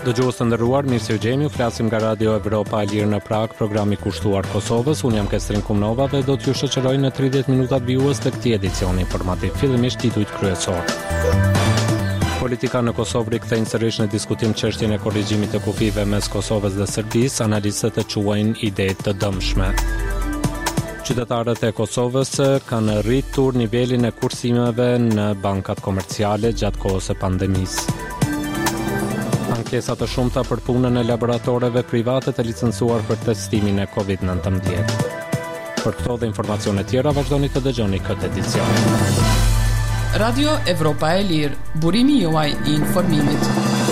Dëgjues të nderuar, mirë se u gjeni, flasim nga Radio Evropa e Lirë në Prag, programi kushtuar Kosovës. Unë jam Kestrin Kumnova dhe do t'ju shoqëroj në 30 minutat vjues të këtij edicioni informativ. Fillimisht titujt kryesor. Politikanë në Kosovë rikthejnë sërish në diskutim çështjen e korrigjimit të kufive mes Kosovës dhe Serbisë, analistët e quajnë ide të dëmshme. Qytetarët e Kosovës kanë rritur nivelin e kursimeve në bankat komerciale gjatë kohës së pandemisë. Ankesa të shumta për punën e laboratoreve private të licencuar për testimin e COVID-19. Për këto dhe informacione tjera vazhdoni të dëgjoni këtë edicion. Radio Evropa e Lirë, burimi juaj I informimit.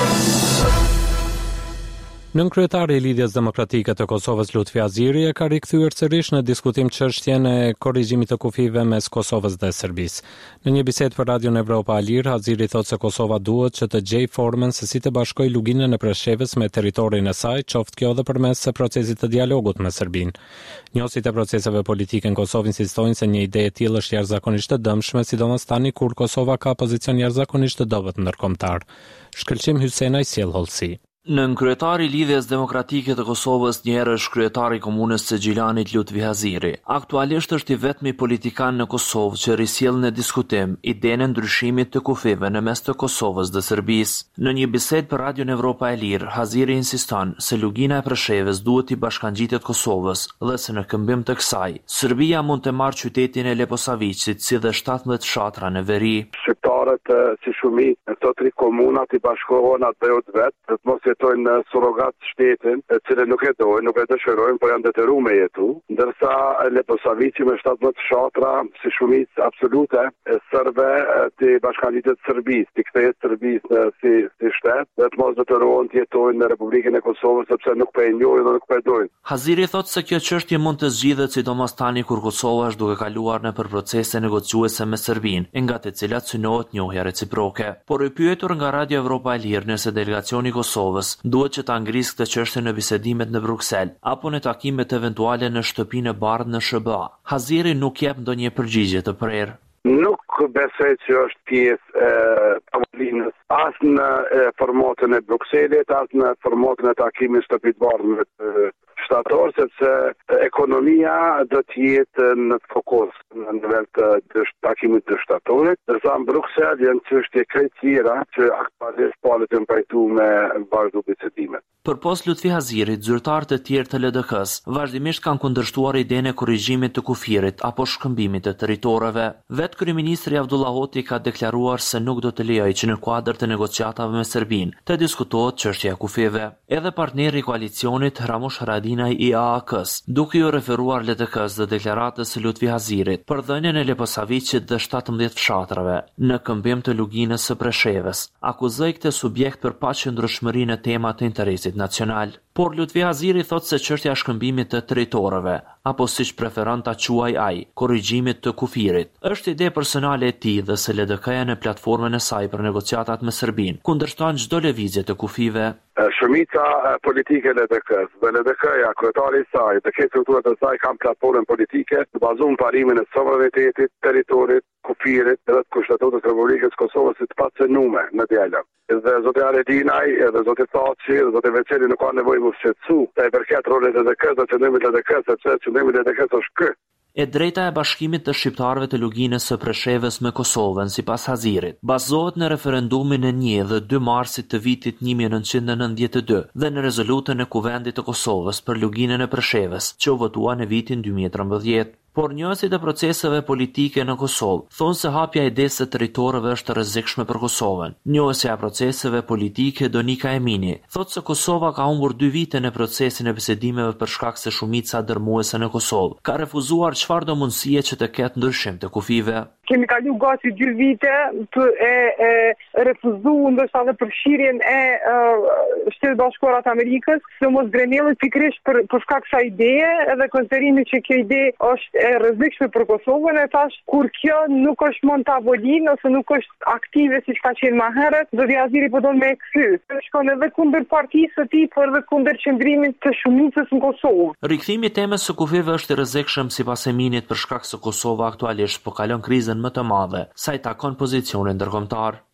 Nënkryetari I Lidhjes Demokratike të Kosovës Lutfi Aziri e ka rikthyer sërish në diskutim çështjen e korrigjimit të kufive mes Kosovës dhe Serbisë. Në një bisedë për Radion Evropa e Lirë, Aziri thotë se Kosova duhet që të gjejë formën se si të bashkojë Luginën e Preshevës me territorin e saj, qoftë kjo edhe përmes procesit të dialogut me Serbinë. Njohësit e proceseve politike në Kosovë insistojnë se një ide e tillë është jashtëzakonisht e dëmshme, sidomos tani kur Kosova ka pozicion jashtëzakonisht të dobët ndërkombëtar. Shkëlqim Hysena I sjell hollësi. Nënkryetari I Lidhjes Demokratike të Kosovës njëherë është kryetari I komunës së Gjilanit Lutfi Aziri. Aktualisht është I vetmi politikan në Kosovë që risjell në diskutim idenë e ndryshimit të kufive në mes të Kosovës dhe Serbisë. Në një bisedë për Radion Evropa e Lirë, Aziri insiston se Lugina e Preshevës duhet I bashkangjitet Kosovës dhe se në këmbim të kësaj, Serbia mund të marrë qytetin e Leposavicit si dhe 17 fshatra në veri. Shqiptarët si shumit në këto 3 komunat I bashkohen atë bëjot vetë, të mos jetojnë në surrogat shtetin, e cilë nuk e dojnë, nuk e dëshirojnë, por janë detyruar me jetu, ndërsa Leposavici me 17 fshatra si shumicë absolute e serbe të bashkangjitet Serbisë, të kthehet Serbisë si shtet, dhe të mos detyrohen të jetojnë në Republikën e Kosovës sepse nuk po e njohin dhe nuk po e dojnë. Aziri thotë se kjo çështje mund të zgjidhet sidomos tani kur Kosova është duke kaluar nëpër procese negociuese me Serbinë, nga të cilat synohet njohja reciproke. Por I pyetur nga Radio Evropa e Lirë nëse delegacioni I Kosovës duhet që ta ngrisë këtë çështje në bisedimet në Bruksel apo në takimet eventuale në shtëpinë e bardhë në SBA. Aziri nuk jep ndonjë përgjigje të prerë. Nuk besoj që është pjesë tavolinës as në formatën e Brukselit, as në formatën e takimit shtëpi të bardhë të shtator, sepse ekonomia do të jetë në fokus në nivel të takimit të shtatorit, ndërsa në Bruksel janë çështje krejt tjera që aktualisht palet janë pajtuar me vazhdu bisedimet. Përpos Lutfi Azirit, zyrtarët e tjerë të LDK-s vazhdimisht kanë kundërshtuar idenë e korrigjimit të kufirit apo shkëmbimit të territoreve. Vetë kryeministri Abdullah Hoti ka deklaruar se nuk do të lejojë që në kuadër të negociatave me Serbinë të diskutohet çështja e kufive. Edhe partneri I koalicionit Ramush Haradinaj I AAK-s, duke ju referuar LDK-s dhe deklaratës së Lutfi Azirit për dhënien e Leposavicit dhe 17 fshatrave në këmbim të Luginës së Preshevës, akuzoi këtë subjekt për paqëndrueshmërinë e temat të interesit nacional. Por Lutfi Aziri thotë se çështja e shkëmbimit të territoreve, apo siç preferon ta quaj ai, korrigjimit të kufirit, është ide personale e tij dhe se LDK-ja në platformën e saj për negociatat me Serbinë kundërshton çdo lëvizje të kufive. Shumica politike e LDK-s, dhe LDK-ja, kryetari I saj, të këtë strukturat e saj kanë platformën politike të bazuar në parimin e sovranitetit, territorit, kufirit edhe të Kushtetutës Republikës Kosovës si të pacënume në dialog. Dhe zoti Haradinaj, edhe zoti Thaçi, edhe zoti Veçeli nuk kanë nevojë më shqetësu, sa I përket rolit e LDK-s dhe qëndrimit LDK-s, sepse qëndrimi LDK-s është ky. E drejta e bashkimit të shqiptarëve të Luginës së Preshevës me Kosovën, sipas Azirit, bazohet në referendumin e 1 dhe 2 marsit të vitit 1992 dhe në rezolutën e Kuvendit të Kosovës për Luginën e Preshevës, që u votua në vitin 2013. Por njohësit e proceseve politike në Kosovë thonë se hapja e idesë së territoreve është rrezikshme për Kosovën. Njohësja e proceseve politike Donika Emini thotë se Kosova ka humbur 2 vite në procesin e bisedimeve për shkak se shumica dërmuese në Kosovë ka refuzuar çfarëdo mundësie që të ketë ndryshim të kufive. Kemi kalu gati 2 vite për refuzu ndoshta edhe përfshirjen e Shtetit Bashkuar të Amerikës, sidomos Grenellit pikërisht për shkak kësaj ideje, edhe konsiderimi që kjo ide është e rrezikshme për Kosovën, e thash kur kjo nuk është mund tavolinë ose nuk është aktive siç ka qenë më herët, zoti Aziri po don me kthy. Shkon edhe kundër partisë së tij, por edhe kundër qëndrimit të shumicës në Kosovë. Rikthimi I temës së kufive është I rrezikshëm sipas Eminit për shkak se Kosova aktualisht po kalon krizën më të madhe sa I takon pozicionin ndërkombëtar.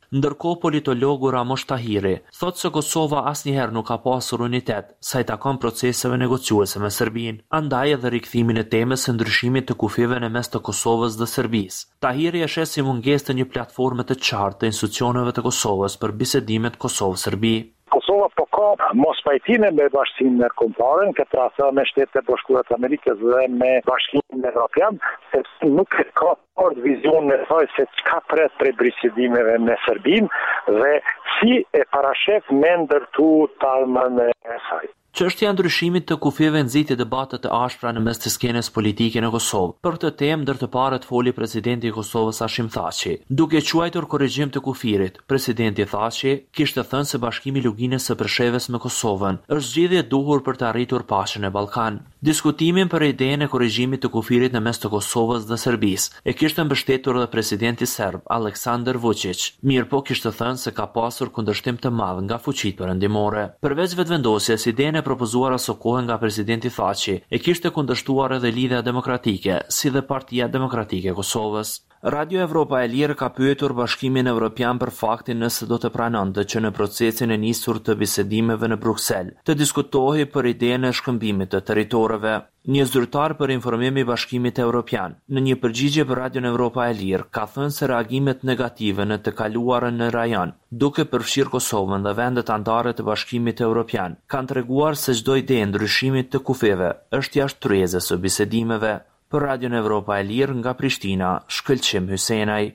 Ndërkohë politologu Ramosh Tahiri thotë se Kosova asnjëherë nuk ka pasur unitet sa i takon proceseve negociuese me Serbinë, andaj edhe rikthimin e temës së ndryshimit të kufive në mes të Kosovës dhe Serbisë. Tahiri e sheh si mungesë të një platforme të qartë të institucioneve të Kosovës për bisedimet Kosovë-Serbi. Kosova po ka mos pajtime me Bashkimin Kombëtar, këtë rrethë me Shtetet e Bashkuara të Amerikës dhe me Bashkimin Evropian, sepse nuk ka vizion në thoj se çka pret prej bisedimeve me Serbinë dhe si e parashef me ndërtu talmën e saj. Çështja e ndryshimit të kufive nxiti debate të ashpra në mes të skenës politike në Kosovë. Për këtë temë ndër të parët foli presidenti i Kosovës Hashim Thaçi. Duke quajtur korrigjim të kufirit, presidenti Thaçi kishte thënë se Bashkimi i Luginës së Preshevës me Kosovën është zgjedhje e duhur për të arritur paqen në Ballkan. Diskutimin për idenë e korrigjimit të kufirit në mes të Kosovës dhe Serbisë e kishte mbështetur edhe presidenti serb Aleksandar Vučić. Mirpo kishte thënë se ka pasur kundërshtim të madh nga fuqitë perëndimore. Përveç vetëvendosjes, idenë propozuara së kohën nga presidenti Thaçi e kishte kundërshtuar edhe Lidhja Demokratike, si dhe Partia Demokratike e Kosovës. Radio Evropa e Lirë ka pyetur Bashkimin Evropian për faktin nëse do të pranonte që në procesin e nisur të bisedimeve në Bruksel të diskutohej për idenë e shkëmbimit të territoreve. Një zyrtar për informim i Bashkimit Evropian, në një përgjigje për Radio Evropa e Lirë, ka thënë se reagimet negative në të kaluarën në rajon, duke përfshirë Kosovën dhe vendet anëtare të Bashkimit Evropian, kanë treguar se çdo ide ndryshimit të kufeve është jashtë tryezës së bisedimeve. Për Radio Evropa e Lirë nga Prishtina, Shkëlqim Hysenaj.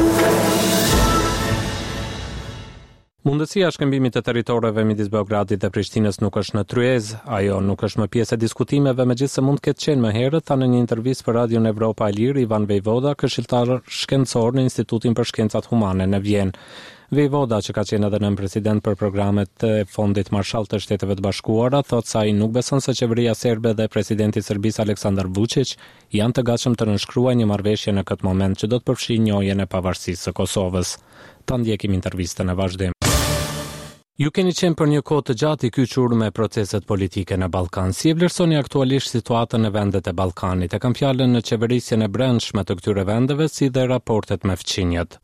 Mundësia e shkëmbimit të territoreve midis Beogradit dhe Prishtinës nuk është në tryezë, ajo nuk është më pjesë e diskutimeve, megjithëse mund të ketë qenë më herët, tha në një intervistë për Radio Evropa e Lirë Ivan Vejvoda, këshilltar shkencor në Institutin për Shkencat Humane në Vjenë. Vejvoda, që ka qenë edhe nën president për programet e Fondit Marshall të Shteteve të Bashkuara, thotë se ai nuk beson se qeveria serbe dhe presidenti i Serbisë Aleksandar Vučić janë të gatshëm të nënshkruajnë një marrëveshje në këtë moment që do të përfshijë njohjen e pavarësisë së Kosovës. Ta ndjekim intervistën në vazhdim. Ju keni qenë për një kohë të gjatë i kyçur me proceset politike në Ballkan. Si e vlerësoni aktualisht situatën në vendet e Ballkanit? E kam fjalën në qeverisjen e brendshme të këtyre vendeve, si dhe raportet me fqinjet.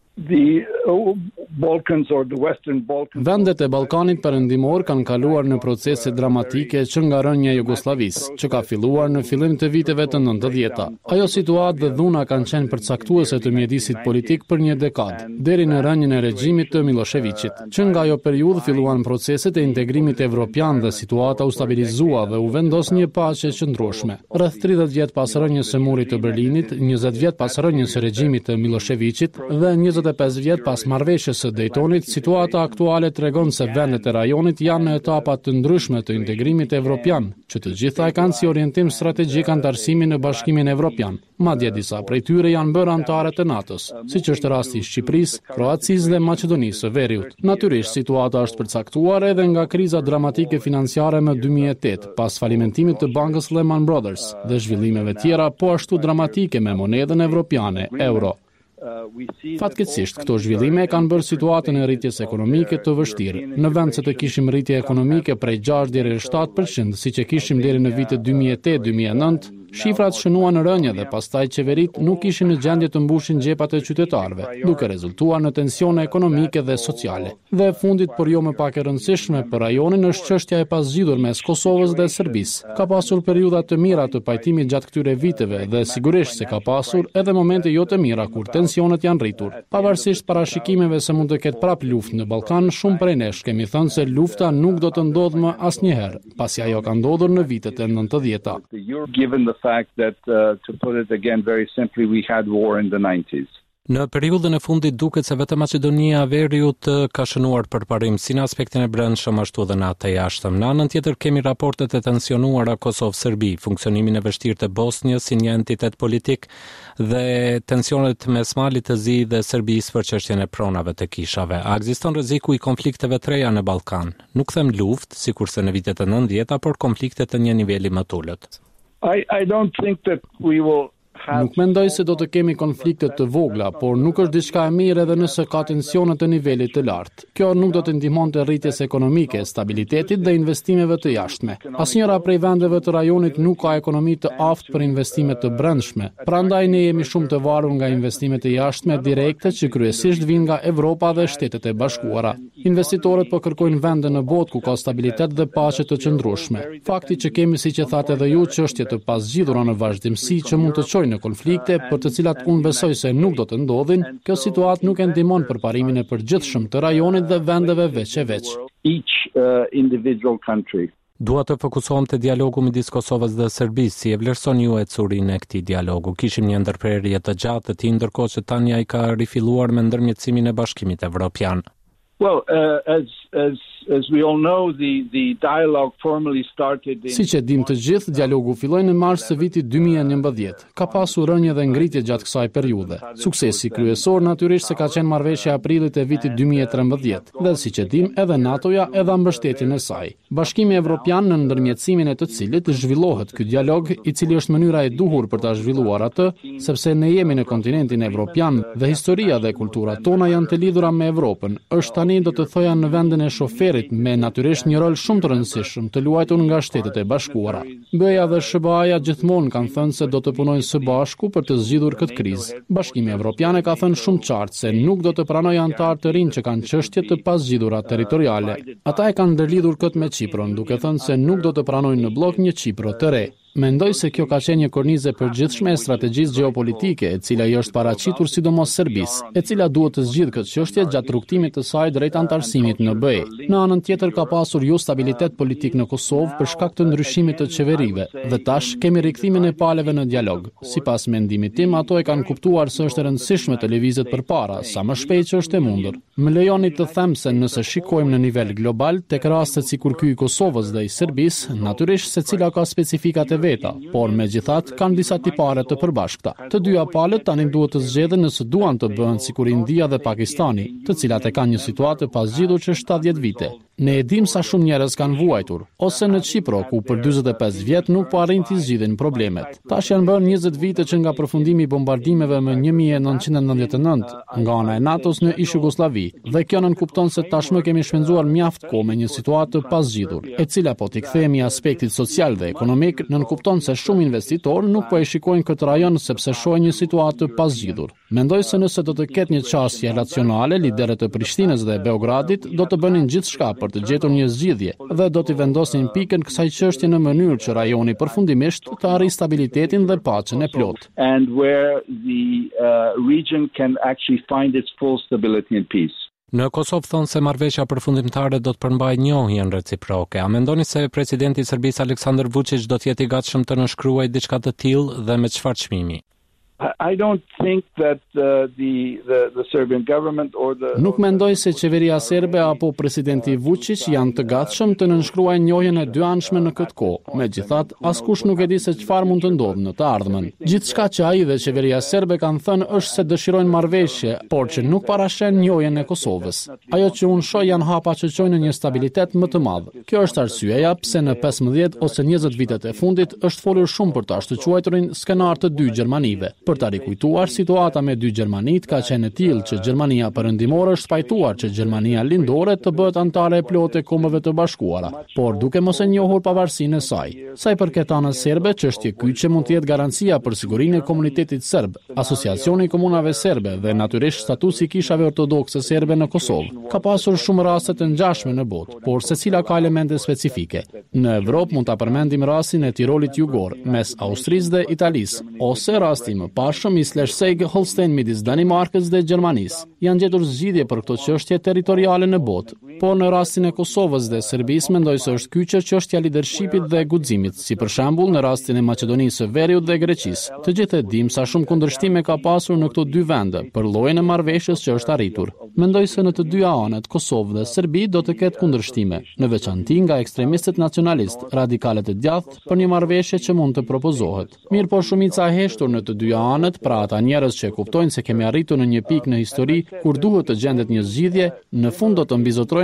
Vendet e Ballkanit perëndimor kanë kaluar në procese dramatike që nga rënja e Jugosllavisë, që ka filluar në fillim të viteve të 90-ta. Ajo situatë dhe dhuna kanë qenë përcaktuese të mjedisit politik për një dekadë, deri në rënjen e regjimit të Miloševićit. Që nga ajo periudhë filluan proceset e integrimit evropian dhe situata u stabilizua dhe u vendos një paqe qëndrueshme. Rreth 30 vjet pas rënjes së murit të Berlinit, 20 vjet pas rënjes së regjimit të Miloševićit dhe 25 vjet pas marrëveshjes së Daytonit, situata aktuale tregon se vendet e rajonit janë në etapa të ndryshme të integrimit evropian, që të gjitha e kanë si orientim strategjik antarësimin në Bashkimin Evropian. Madje disa prej tyre janë bërë anëtare të NATO-s, siç është rasti i Shqipërisë, Kroacisë dhe Maqedonisë së Veriut. Natyrisht, situata është përcaktuar edhe nga kriza dramatike financiare në 2008, pas falimentimit të bankës Lehman Brothers dhe zhvillimeve tjera, po ashtu dramatike me monedën evropiane, euro. Fatkeqësisht, këto zhvillime kanë bërë situatën e rritjes ekonomike të vështirë. Në vend se të kishim rritje ekonomike prej 6 deri në 7%, siç e kishim deri në vitet 2008-2009, shifrat shënuan rënje dhe pastaj qeveritë nuk ishin në gjendje të mbushin xhepat e qytetarëve, duke rezultuar në tensione ekonomike dhe sociale. Dhe e fundit, por jo më pak e rëndësishme për rajonin, është çështja e paszgjidhur mes Kosovës dhe Serbisë. Ka pasur periudha të mira të pajtimit gjatë këtyre viteve dhe sigurisht se ka pasur edhe momente jo të mira kur tensionet janë rritur. Pavarësisht parashikimeve se mund të ketë prap luftë në Ballkan, shumë prej nesh kemi thënë se lufta nuk do të ndodhë më asnjëherë, pasi ajo ka ndodhur në vitet e 90-ta. Fact that, to put it again very simply, we had war in the 90s. Në periudhën e fundit duket se vetëm Maqedonia e Veriut ka shënuar përparim si në aspektin e brendshëm ashtu edhe në atë e jashtëm. Në anën tjetër kemi raportet e tensionuara Kosovë-Serbi, funksionimin e vështirë të Bosnjës si një entitet politik dhe tensionet mes Malit të Zi dhe Serbisë për çështjen e pronave të kishave. A ekziston rreziku i konflikteve të reja në Ballkan? Nuk them luftë, sikurse në vitet e 90-ta, por konflikte të një niveli më të ulët. I don't think that we will Nuk mendoj se do të kemi konflikte të vogla, por nuk është diçka e mirë edhe nëse ka tensione të nivelit të lartë. Kjo nuk do të ndihmonte rritjes ekonomike, stabilitetit dhe investimeve të jashtme. Asnjëra prej vendeve të rajonit nuk ka ekonomi të aftë për investime të brendshme. Prandaj ne jemi shumë të varur nga investimet e jashtme direkte që kryesisht vijnë nga Evropa dhe Shtetet e Bashkuara. Investitorët po kërkojnë vende në botë ku ka stabilitet dhe paqe të qëndrueshme. Fakti që kemi, siç e thatë edhe ju, çështje të pasgjidhura në vazhdimsi që mund të çojnë në konflikte, për të cilat unë besoj se nuk do të ndodhin, kjo situatë nuk e ndihmon përparimin e përgjithshëm të rajonit dhe vendeve veç e veç. Dua të fokusohem te dialogu midis Kosovës dhe Serbisë. Si e vlerësoni ju ecurinë e këtij dialogu? Kishim një ndërprerje të gjatë të tij, ndërkohë që tani ai ka rifilluar me ndërmjetësimin e Bashkimit Evropian. Well, as we all know, the dialogue formally started in... Siç e dim të gjithë, dialogu filloi në mars të vitit 2011. Ka pasur rënje dhe ngritje gjatë kësaj periudhe. Suksesi kryesor natyrisht se ka qenë marrëveshja e aprilit e vitit 2013, dhe siç e dim, edhe NATO-ja e dha mbështetjen e saj. Bashkimi Evropian, në ndërmjetësimin e të cilit zhvillohet ky dialog, i cili është mënyra e duhur për ta zhvilluar atë, sepse ne jemi në kontinentin evropian dhe historia dhe kultura tona janë të lidhura me Evropën. Është tani do të thoja në vendin e shoferit, me natyrisht një rol shumë të rëndësishëm të luajtur nga Shtetet e Bashkuara. BE-ja dhe SBA-ja gjithmonë kanë thënë se do të punojnë së bashku për të zgjidhur këtë krizë. Bashkimi Evropian e ka thënë shumë qartë se nuk do të pranojë anëtar të rinj që kanë çështje të pazgjidhura territoriale. Ata e kanë ndërlidhur këtë me Çiprin, duke thënë se nuk do të pranojnë në blok një Çipër të re. Mendoj se kjo ka qenë një kornizë e përgjithshme e strategjisë gjeopolitike, e cila i është paraqitur sidomos Serbisë, e cila duhet të zgjidhë këtë çështje gjatë rrugtimit të saj drejt antarësimit në BE. Në anën tjetër ka pasur jo stabilitet politik në Kosovë për shkak të ndryshimit të qeverive, dhe tash kemi rikthimin e palëve në dialog. Sipas mendimit tim, ato e kanë kuptuar se është e rëndësishme të lëvizet përpara, sa më shpejt që është e mundur. Më lejoni të them se nëse shikojmë në nivel global, tek rastet sikur ky i Kosovës dhe i Serbisë, natyrisht secila ka specifikat e veta, por megjithatë kanë disa tipare të përbashkëta. Të dyja palët tani duhet të zgjedhin nëse duan të bëhen sikur India dhe Pakistani, të cilat e kanë një situatë pasgjidhur që 70 vite. Ne e dim sa shumë njerëz kanë vuajtur, ose në Çipro, ku për 45 vjet nuk po arrin të zgjidhin problemet. Tash janë bërë 20 vite që nga përfundimi i bombardimeve më 1999 nga ana e NATO-s në ish Jugosllavi, dhe kjo nënkupton se tashmë kemi shpenzuar mjaft kohë me një situatë të pasgjidhur, e cila po t'i kthehemi aspektit social dhe ekonomik, nënkupton se shumë investitorë nuk po e shikojnë këtë rajon sepse shohin një situatë të pasgjidhur. Mendoj se nëse do të ketë një çështje racionale, liderët e Prishtinës dhe Beogradit do të bënin gjithçka për të gjetur një zgjidhje dhe do t'i vendosin pikën kësaj çështje në mënyrë që rajoni përfundimisht të arrijë stabilitetin dhe paqen e plotë. And where the region can actually find its full stability and peace. Në Kosovë thonë se marrëveshja përfundimtare do të përmbajë njohjen reciproke. A mendoni se presidenti i Serbisë Aleksandar Vučić do të jetë I gatshëm të nënshkruajë diçka të tillë dhe me çfarë çmimi? I don't think that the Serbian government or the... Nuk mendoj se qeveria serbe apo presidenti Vučić janë të gatshëm të nënshkruajnë njohjen e dyanshme në këtë kohë. Megjithatë, askush nuk e di se çfarë mund të ndodhë në të ardhmen. Gjithçka që ai dhe qeveria serbe kanë thënë është se dëshirojnë marrëveshje, por që nuk parashën njohjen e Kosovës. Ajo që unë shoh janë hapa që çojnë në një stabilitet më të madh. Kjo është arsyeja pse në 15 ose 20 vitet e fundit është folur shumë për ta shtuquajturin skenar të dy Gjermanive. Për ta rikujtuar, situata me dy Gjermanit ka qenë e tillë që Gjermania perëndimore është spajtuar që Gjermania lindore të bëhet anëtare e plotë e Kombeve të Bashkuara, por duke mos e njohur pavarësinë e saj. Sa I përket anës serbe, çështje kyçe mund të jetë garancia për sigurinë e komunitetit serb, Asociacioni I Komunave Serbe dhe natyrisht statusi I kishave ortodokse serbe në Kosovë. Ka pasur shumë raste të ngjashme në botë, por secila ka elemente specifike. Në Evropë mund ta përmendim rastin e Tirolit Jugor mes Austrisë dhe Italisë, ose rasti më pashëm I Schleswig-Holstein midis Danimarkës dhe Gjermanisë. Janë gjetur zgjidhje për këto çështje territoriale në botë, por në rastin e Kosovës dhe Serbisë mendoj se është kyçe çështja e leadershipit dhe guximit, si për shembull në rastin e Maqedonisë së Veriut dhe Greqisë. Të gjithë e dim sa shumë kundërshtime ka pasur në këto dy vende për llojin e marrëveshjes që është arritur. Mendoj se në të dyja anët, Kosovë dhe Serbi, do të ketë kundërshtime, në veçanti nga ekstremistët nacionalist, radikalet e djathtë për një marrëveshje që mund të propozohet. Mirë, po shumica e heshtur në të dyja anët, pra ata njerëz që kuptojnë se kemi arritur në një pikë në histori kur duhet të gjendet një zgjidhje, në fund do të mbizotrojnë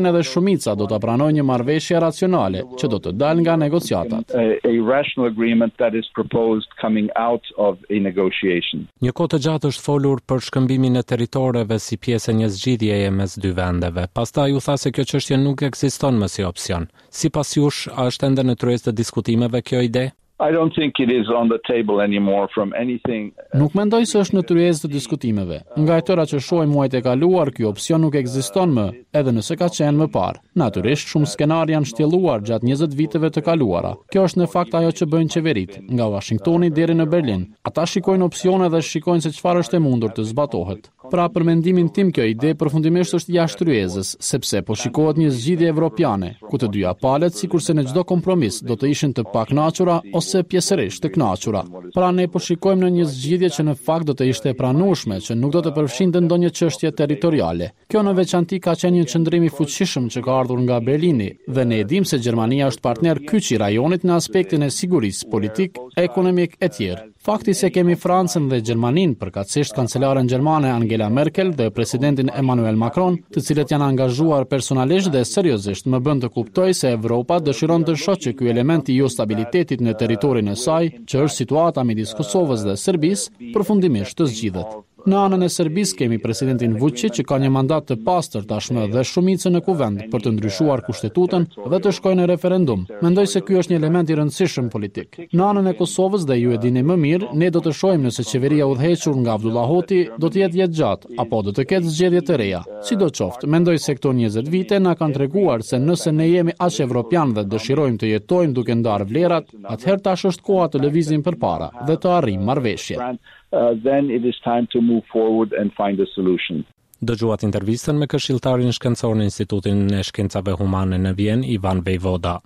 kuptojnë edhe shumica do ta pranojnë një marrëveshje racionale që do të dalë nga negociatat. A rational agreement that is proposed coming out of a negotiation. Një kohë të gjatë është folur për shkëmbimin e territoreve si pjesë e një zgjidhjeje mes dy vendeve. Pastaj u tha se kjo çështje nuk ekziston më si opsion. Sipas jush, a është ende në tryezë të diskutimeve kjo ide? I don't think it is on the table anymore from anything. Nuk mendoj se është në tryezë të diskutimeve. Nga tëra që shohim muajt e kaluar, ky opsion nuk ekziston më, edhe nëse ka qenë më parë. Natyrisht, shumë skenarë janë shtjelluar gjatë 20 viteve të kaluara. Kjo është në fakt ajo që bëjnë qeverit, nga Washingtoni deri në Berlin. Ata shikojnë opsione dhe shikojnë se çfarë është e mundur të zbatohet. Pra, për mendimin tim kjo ide përfundimisht është jashtë tryezës, sepse po shikohet një zgjidhje evropiane, ku të dyja palët, sikurse në çdo kompromis, do të ishin të pakënaqura ose pjesërisht të kënaqura. Pra ne po shikojmë në një zgjidhje që në fakt do të ishte e pranueshme, që nuk do të përfshinte ndonjë çështje territoriale. Kjo në veçanti ka qenë një qëndrim i fuqishëm që ka ardhur nga Berlini, dhe ne e dimë se Gjermania është partner kyç i rajonit në aspektin e sigurisë politik, ekonomik e tjerë. Fakti se kemi Francën dhe Gjermaninë, përkatësisht kancelaren gjermane Angela Merkel dhe presidentin Emmanuel Macron, të cilët janë angazhuar personalisht dhe seriozisht, më bën të kuptoj se Evropa dëshiron të shoqë ky element i jo stabilitetit në territorin e saj, që është situata midis Kosovës dhe Serbisë, përfundimisht të zgjidhet. Në anën e Serbisë kemi presidentin Vučić që ka një mandat të pastër tashmë dhe shumicën në kuvend për të ndryshuar kushtetutën dhe të shkojë në referendum. Mendoj se ky është një element i rëndësishëm politik. Në anën e Kosovës, dhe ju e dini më mirë, ne do të shohim nëse qeveria udhëhequr nga Abdullah Hoti do të jetë gjatë apo do të ketë zgjedhje të reja. Sidoqoftë, mendoj se këto 20 vite na kanë treguar se nëse ne jemi aq evropian dhe dëshirojmë të jetojmë duke ndarë vlerat, atëherë tash është koha të lëvizim përpara dhe të arrijmë marrëveshje. Then it is time to move forward and find a solution. Dëgjuat intervistën me këshilltarin shkencor në Institutin e Shkencave Humane në Vjenë, Ivan Vejvoda.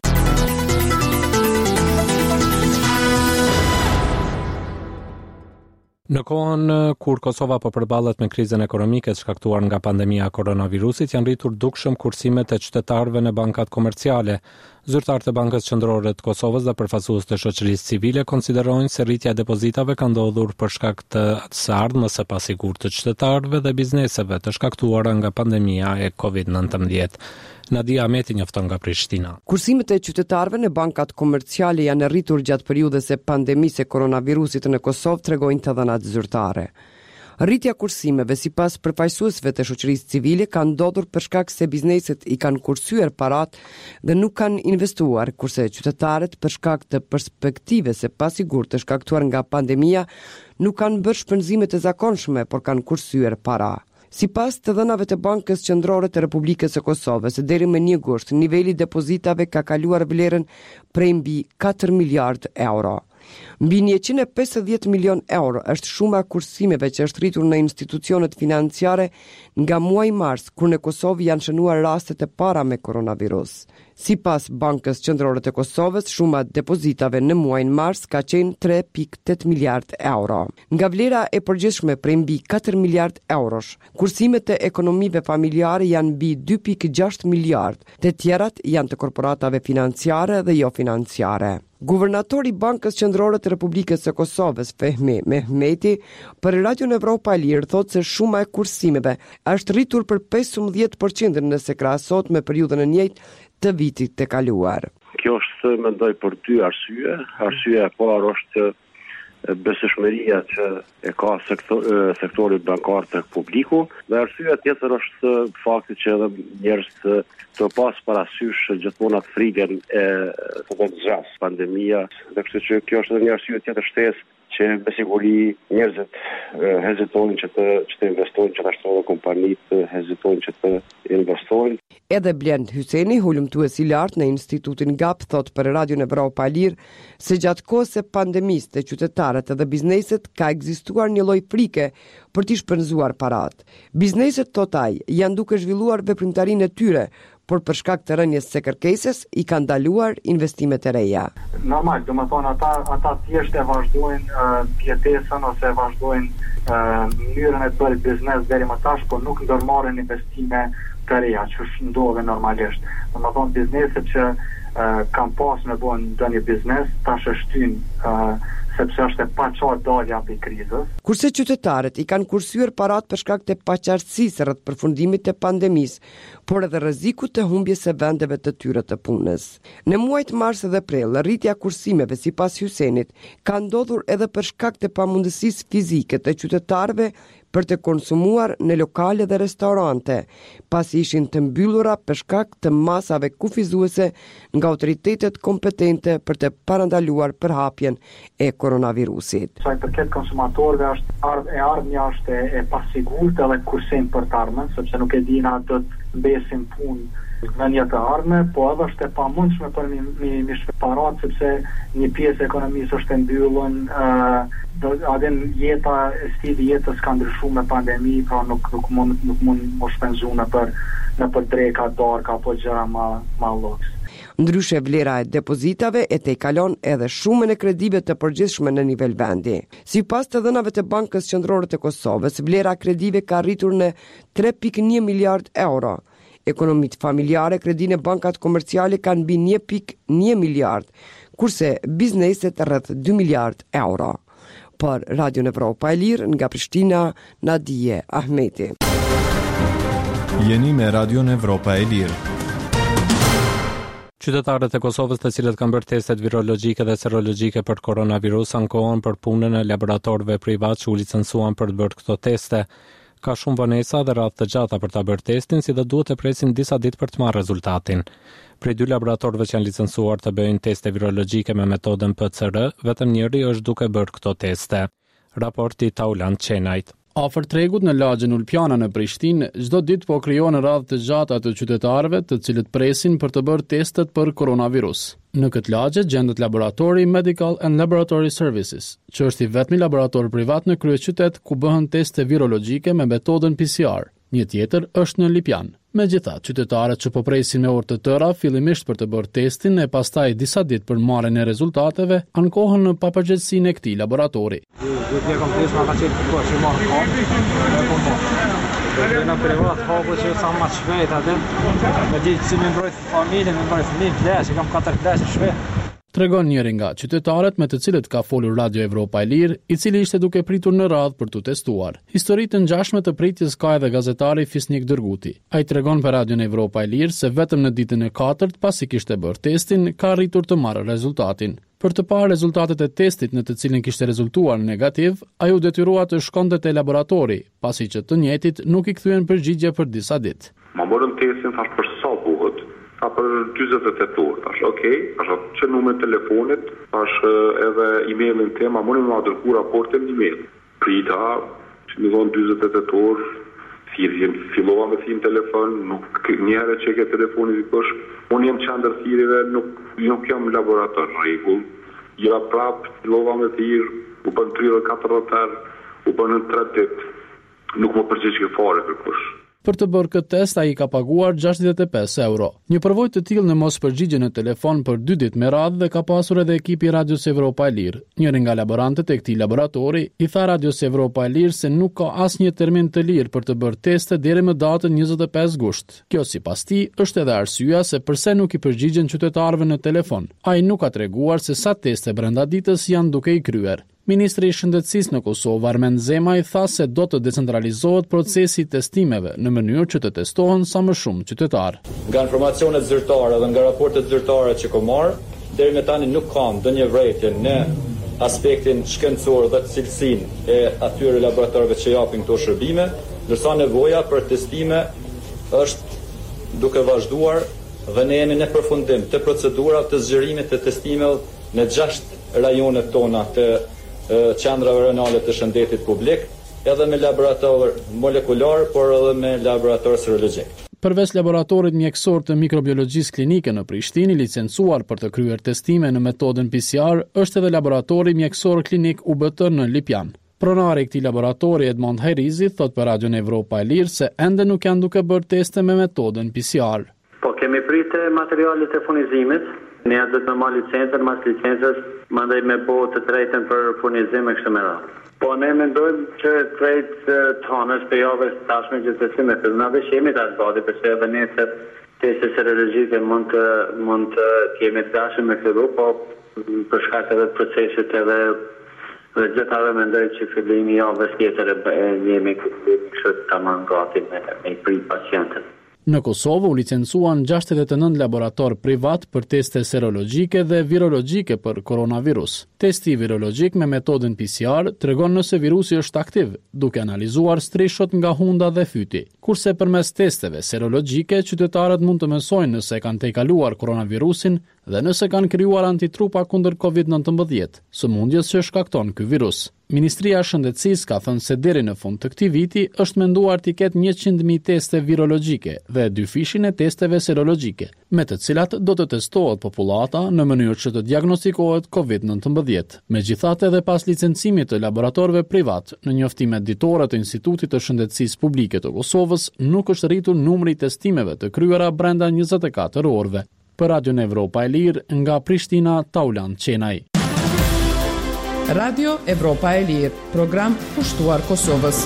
Në kohën kur Kosova po përballet me krizën ekonomike shkaktuar nga pandemia e koronavirusit, janë rritur dukshëm kursimet e qytetarëve në bankat komerciale. Zyrtarët e Bankës Qendrore të Kosovës dhe përfaqësues të shoqërisë civile konsiderojnë se rritja e depozitave ka ndodhur për shkak të së ardhmës së pasigurt të qytetarëve dhe bizneseve të shkaktuara nga pandemia e COVID-19. Nadia Ahmeti njofton nga Prishtina. Kursimet e qytetarëve në bankat komerciale janë rritur gjatë periudhës së pandemisë së koronavirusit në Kosovë, tregojnë të dhënat zyrtare. Rritja kursimeve sipas përfaqësuesve të shoqërisë civile ka ndodhur për shkak se bizneset i kanë kursyer parat dhe nuk kanë investuar, kurse qytetarët për shkak të perspektivës së pasigurt të shkaktuar nga pandemia nuk kanë bërë shpenzime të zakonshme, por kanë kursyer para. Sipas të dhënave të Bankës Qendrore të Republikës së Kosovës, deri më 1 gusht, niveli i depozitave ka kaluar vlerën prej mbi 4 miliard euro. Mbi 150 milion euro është shuma e kursimeve që është rritur në institucionet financiare nga muaji mars, kur në Kosovë janë shënuar rastet e para me koronavirus. Sipas Bankës Qendrore të Kosovës, shuma e depozitave në muajin mars ka qenë 3.8 miliard euro. Nga vlera e përgjithshme prej mbi 4 miliard eurosh, kursimet e ekonomive familjare janë mbi 2.6 miliard, të tjerat janë të korporatave financiare dhe jo financiare. Guvernatori Bankës Qendrore të Republikës së Kosovës, Fehmi Mehmeti, për Radio Evropa e Lirë thotë se shuma e kursimeve është rritur për 15% nëse krahasohet me periudhën e njëjtë të vitit të kaluar. Kjo është, mendoj, për 2 arsye. Arsyeja e parë është besueshmëria që e ka sektori bankar tek publiku, dhe arsyeja tjetër është fakti që edhe njerëz të pas parasysh gjithmonë atë frikën e zgjasë pandemia, dhe kështu që kjo është edhe një arsye tjetër shtesë që me siguri njerëzit hezitojnë që të investojnë, që ashtu edhe kompanitë hezitojnë që të investojnë. Edhe Blend Hyseni, hulumtues i lartë në Institutin GAP, thot për Radio Evropa e Lirë se gjatë kohës së pandemisë të qytetarët edhe bizneset ka ekzistuar një lloj frike për të shpenzuar parat. Bizneset, thot ai, janë duke zhvilluar veprimtarinë e tyre, por për shkak të rënies së kërkesës i kanë ndaluar investimet e reja. Normal, domethënë ata thjesht e vazhdojnë pjetesën ose e vazhdojnë mënyrën e të bërë biznes deri më tash, por nuk ndërmarrin investime të reja, që ndodhen normalisht. Domethënë bizneset që kam pas me bën ndonjë biznes, tash është shtyn sepse është e paqartë dalja prej krizës. Kurse qytetarët i kanë kursyer parat për shkak të paqartësisë rreth përfundimit të pandemisë, por edhe rrezikut të humbjes së vendeve të tyre të punës. Në muajt mars dhe prill, rritja kursimeve sipas Hysenit ka ndodhur edhe për shkak të pamundësisë fizike të qytetarëve për të konsumuar në lokale dhe restorante, pasi ishin të mbyllura për shkak të masave kufizuese nga autoritetet kompetente për të parandaluar përhapjen e koronavirusit. Sa i përket konsumatorëve ardhmja është e pasigurt edhe kursim për të ardhmen, sepse nuk e dina do të mbesin punë në një të ardhme, po edhe është e pamundshme për mi shparat, sepse një pjesë e ekonomisë është e mbyllur, adin stili jetës ka ndryshuar me pandemi, pra nuk mund më shpenzu në për dreka, darka apo gjëra ma luks. Ndryshe vlera e depozitave e tejkalon edhe shumën e kredive të përgjithshme në nivel vendi. Sipas të dhënave të Bankës Qendrore të Kosovës, vlera e kredive ka arritur në 3.1 miliard euro. Ekonomitë familjare, kredinë e bankat komerciale kanë mbi 1.1 miliard, kurse bizneset rreth 2 miliard euro. Për Radio Evropa e Lirë, nga Prishtina, Nadije Ahmeti. Jeni me Radio Evropa e Lirë. Qytetarët e Kosovës të cilët kanë bërë testet virologjike dhe serologjike për koronavirus ankohen për punën e laboratorëve privat që u licencuan për të bërë këto teste. Ka shumë vonesa dhe radhë të gjata për ta bërë testin, si dhe duhet të presin disa ditë për të marrë rezultatin. Prej 2 laboratorëve që janë licencuar të bëjnë teste virologjike me metodën PCR, vetëm njëri është duke bërë këto teste. Raporti Taulant Qenajt. Afër tregut në lagjen Ulpiana në Prishtinë, çdo ditë po krijohen radhë të gjata të qytetarëve të cilët presin për të bërë testet për koronavirus. Në këtë lagje gjendet laboratori Medical and Laboratory Services, që është i vetmi laborator privat në kryeqytet ku bëhen teste virologjike me metodën PCR. Një tjetër është në Lipjan. Megjithatë, qytetarët që po presin me orë të tëra fillimisht për të bërë testin e pastaj disa ditë për marrjen e rezultateve, ankohen në papërgjegjësinë e këtij laboratori. Në privat hapo që sa më shpejt atë, me ditë si më mbrojt familjen, më mbrojt fëmijë, flesh, kam 4 flesh shpejt. Tregon njëri nga qytetarët me të cilët ka folur Radio Evropa e Lirë, i cili ishte duke pritur në radhë për të testuar. Historitë të ngjashme të pritjes ka edhe gazetari Fisnik Dërguti. Ai tregon për Radio Evropa e Lirë se vetëm në ditën e 4, pasi kishte bërë testin, ka arritur të marrë rezultatin. Për të parë rezultatet e testit në të cilin kishte rezultuar negativ, ai u detyrua të shkonte te laboratori, pasi që të njëjtit nuk i kthyen përgjigje për disa ditë. Ma morën testin thash për sa buhet. Ka për 48 orë, thash, thash, që numër telefonit, thash edhe emailin tim, ma mundi ma dërgu raportin në email. Prita, që më dhonë 48 orë, fillova me thirrje telefon, nuk njëherë që ke telefonit i bësh, unë jem qendër thirrjeve, nuk jam laborator rregull. Jera prap, fillova me thirrje, u bën 34 herë, u bën në 3 ditë, nuk më përgjigj fare kërkush. Për të bërë këtë test, ai ka paguar 65 euro. Një përvojë të tillë në mos përgjigje në telefon për 2 ditë me radhë dhe ka pasur edhe ekipi Radios Evropa e Lirë. Njëri nga laborantët e këtij laboratori i tha Radios Evropa e Lirë se nuk ka asnjë termin të lirë për të bërë teste deri më datën 25 gusht. Kjo sipas tij është edhe arsyeja se pse nuk i përgjigjen qytetarëve në telefon. Ai nuk ka treguar se sa teste brenda ditës janë duke i kryer. Ministri i Shëndetësisë në Kosovë, Armend Zemaj, tha se do të decentralizohet procesi i testimeve në mënyrë që të testohen sa më shumë qytetarë. Nga informacionet zyrtare dhe nga raportet zyrtare që kam marrë, deri me tani nuk kam ndonjë vërejtje në aspektin shkencor dhe të cilësinë e atyre laboratorëve që japin këto shërbime, ndërsa nevoja për testime është duke vazhduar dhe ne jemi në përfundim të procedurave të zgjerimit të testimeve në 6 rajonet tona të qendrave renale të shëndetit publik, edhe me laborator molekular, por edhe me laborator serologjik. Përveç laboratorit mjekësor të mikrobiologjisë klinike në Prishtinë, licencuar për të kryer testime në metodën PCR, është edhe laboratori mjekësor klinik UBT në Lipjan. Pronari i këtij laboratori Edmond Hajrizi thot për Radion Evropa e Lirë se ende nuk janë duke bërë teste me metodën PCR. Po kemi pritë materialet e furnizimit. Ne do të marrë licencën, mas licencës, mandej me po të drejtën për furnizim e kështë me radhë. Po ne mendojmë që drejt tonës për javës tashme gjithësime, për në dhe shemi të asbati, përse edhe ne se Teste serologjike mund të jemi të dashur me fillu, po për shkak edhe të procesit edhe gjithave mendoj që fillimi javës tjetër jemi kështu tamam gati me i prit pacientët. Në Kosovë u licencuan 69 laborator privat për teste serologjike dhe virologjike për koronavirus. Testi virologjik me metodën PCR tregon nëse virusi është aktiv, duke analizuar streshot nga hunda dhe fyti. Kurse përmes testeve serologjike, qytetarët mund të mësojnë nëse kanë tejkaluar koronavirusin dhe nëse kanë krijuar antitrupa kundër COVID-19, sëmundjes që shkakton ky virus. Ministria e Shëndetësisë ka thënë se deri në fund të këtij viti është menduar të ketë 100.000 teste virologjike dhe 2 fishin e testeve serologjike, me të cilat do të testohet popullata në mënyrë që të diagnostikohet COVID-19. Megjithatë, edhe pas licencimit të laboratorëve privat, në njoftimet ditore të Institutit të Shëndetësisë Publike të Kosovës, nuk është rritur numri i testimeve të kryera brenda 24 orëve. Për Radio Evropa e Lirë, nga Prishtina, Taulan Qenaj. Radio Evropa e Lirë, program pushtuar Kosovës.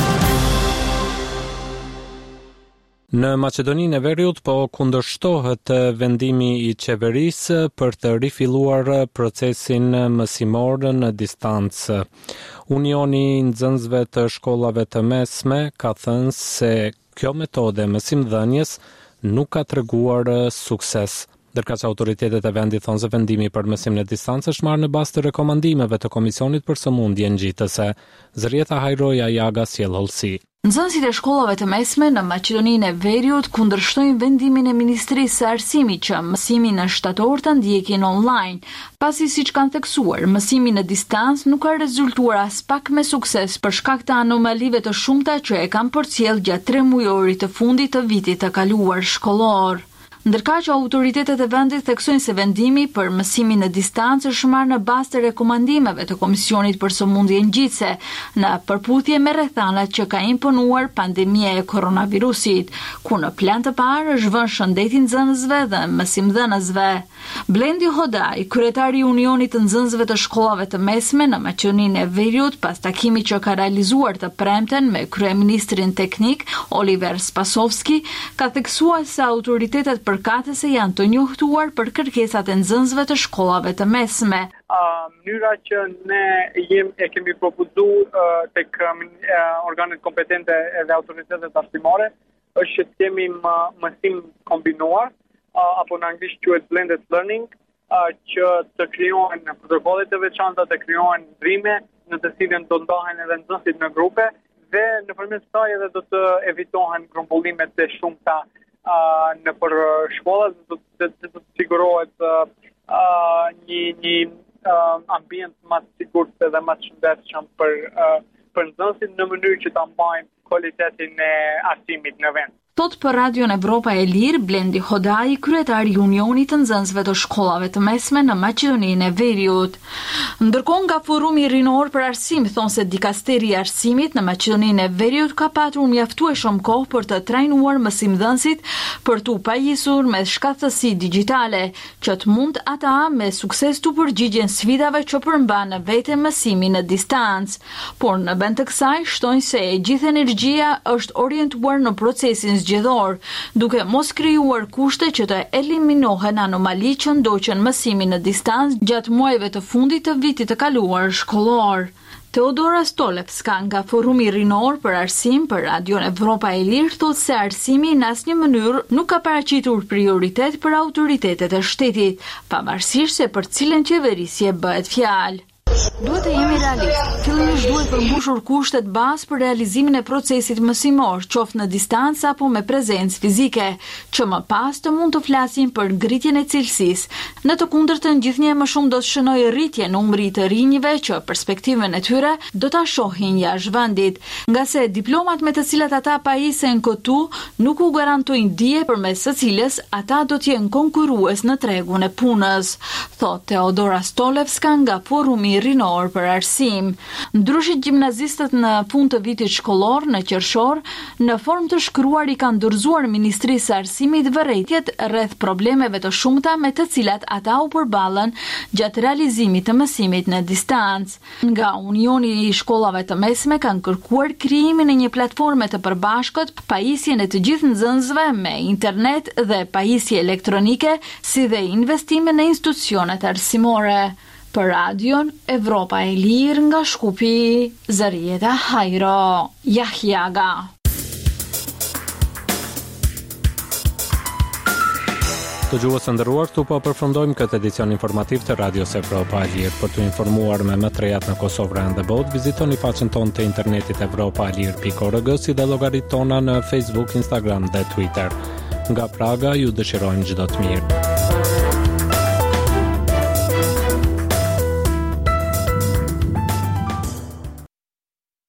Në Maqedoninë e Veriut po kundërshtohet vendimi i qeverisë për të rifilluar procesin mësimor në distancë. Unioni i nxënësve të shkollave të mesme ka thënë se kjo metodë mësimdhënies nuk ka treguar sukses. Ndërkaq autoritetet e vendit thonë se vendimi për mësim në distancë është marrë në bazë të rekomandimeve të Komisionit për Sëmundje Ngjitëse. Zërieta Hajroja Jaga sjell hollësi. Nxënësit e shkollave të mesme në Maqedoninë e Veriut kundërshtojnë vendimin e Ministrisë së Arsimit që mësimin në shtator të ndjekin online, pasi siç kanë theksuar, mësimi në distancë nuk ka rezultuar as pak me sukses për shkak të anomalive të shumta që e kanë përcjell gjatë 3 mujorit të fundit të vitit të kaluar shkollor. Ndërkaq autoritetet e vendit theksojnë se vendimi për mësimin në distancë është marrë në bazë të rekomandimeve të Komisionit për Sëmundje Ngjitëse në përputhje me rrethanat që ka imponuar pandemia e koronavirusit, ku në plan të parë është vënë shëndeti nxënësve dhe mësimdhënësve. Blendi Hodaj, kryetari i Unionit të Nxënësve të Shkollave të Mesme në Maqedoninë e Veriut, pas takimit që ka realizuar të premten me kryeministrin teknik Oliver Spasovski, ka theksuar se autoritetet përkatëse janë të njohtuar për kërkesat e nxënësve të shkollave të mesme. Mënyra që ne kemi propozuar tek organet kompetente dhe autoritetet arsimore është që të kemi mësim kombinuar, apo në anglisht quhet blended learning, që të krijohen protokolle të veçanta, të krijohen ndrime në të cilën do ndahen edhe nxënësit në grupe dhe nëpërmjet kësaj edhe do të evitohen grumbullimet e shumta në për shkollat, do të sigurohet një ambient më të sigurt dhe më të shëndetshëm për nxënësit në mënyrë që ta mbajnë cilëtetin e arsimit në vend. Thot për Radion Evropa e Lirë, Blendi Hodaj, kryetari i Unionit të Nxënësve të Shkollave të Mesme në Maqedoninë e Veriut. Ndërkohë nga Forumi Rinor për Arsim thonë se Dikasteri i Arsimit në Maqedoninë e Veriut ka patur mjaftueshëm kohë për të trajnuar mësimdhënësit për t'u pajisur me shkatësi digjitale, që të mund ata me sukses t'u përgjigjen sfidave që përmban në vete mësimin në distancë. Por në vend të kësaj shtojnë se e gjithë energjia është orientuar në procesin zgjedhor, duke mos krijuar kushte që të eliminohen anomali që ndoqën mësimin në distancë gjatë muajve të fundit të vitit të kaluar shkollor. Teodora Stolevska nga Forumi Rinor për Arsim për Radion Evropa e Lirë thotë se arsimi në asnjë mënyrë nuk ka paraqitur prioritet për autoritetet e shtetit, pavarësisht se për cilën qeverisje bëhet fjalë. Duhet të jemi realistë. Fillimisht duhet përmbushur kushtet bazë për realizimin e procesit mësimor, qoftë në distancë apo me prezencë fizike, që më pas të mund të flasim për ngritjen e cilësisë. Në të kundërtën, gjithnjë më shumë do të shënojë rritje numrit të rinjve që perspektivën e tyre do ta shohin jashtë vendit, nga se diplomat me të cilat ata pajisen këtu nuk u garantojnë dije përmes së cilës ata do të jenë konkurrues në tregun e punës, thotë Teodora Stolevska nga Forumi rinor për arsim. Ndryshit gjimnazistët në fund të vitit shkollor në qershor, në formë të shkruar i kanë dorëzuar Ministrisë së Arsimit vërejtjet rreth problemeve të shumta me të cilat ata u përballen gjatë realizimit të mësimit në distancë. Nga Unioni i Shkollave të Mesme kanë kërkuar krijimin e një platforme të përbashkët, pajisjen e të gjithë nxënësve me internet dhe pajisje elektronike, si dhe investime në institucionet arsimore. Për radion Evropa e Lirë nga Shkupi, Zarieta Hajro, Jahjaga. Të gjuhës së nderuar, këtu po përfundojmë këtë edicion informativ të Radios Evropa e Lirë. Për të informuar me më të rejat në Kosovë dhe botë, vizitoni faqen tonë të internetit evropaalir.org, si dhe llogaritë tona në Facebook, Instagram dhe Twitter. Nga Praga ju dëshirojmë çdo të mirë.